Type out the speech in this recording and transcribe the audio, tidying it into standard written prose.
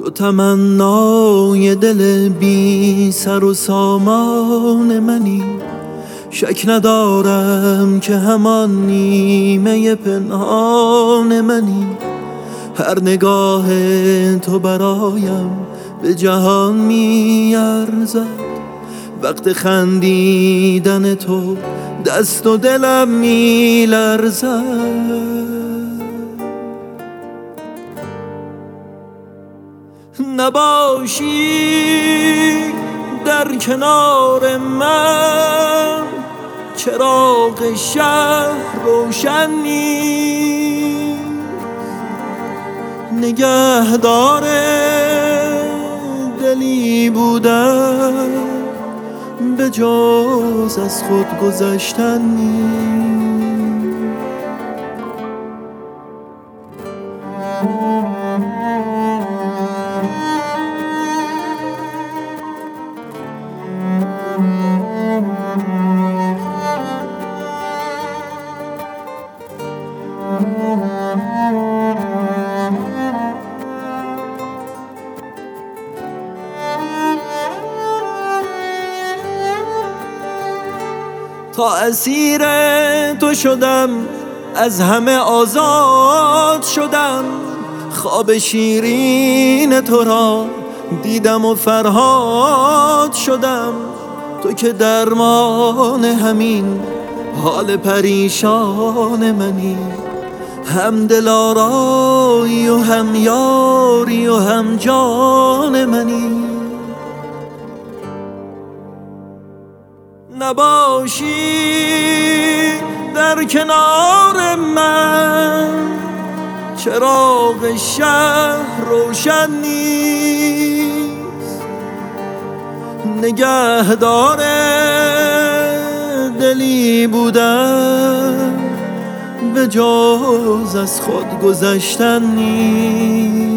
تو تمنای دل بی سر و سامان منی، شک ندارم که همان نیمه پنهان منی. هر نگاه تو برایم به جهان میارزد، وقت خندیدن تو دست و دلم میلرزد. نباشی در کنار من، چراغ شهر روشن نیست. نگهدار دلی بودن به جز از خود گذشتن نیست. تا اسیر تو شدم، از همه آزاد شدم. خواب شیرین تو را دیدم و فرهاد شدم. تو که درمان همین حال پریشان منی، هم دلارایی و هم یاری و هم جان منی. نباشی در کنار من، چراغ شهر روشن نیست. نگهدار دلی بودن به جز از خود گذشتن نیست.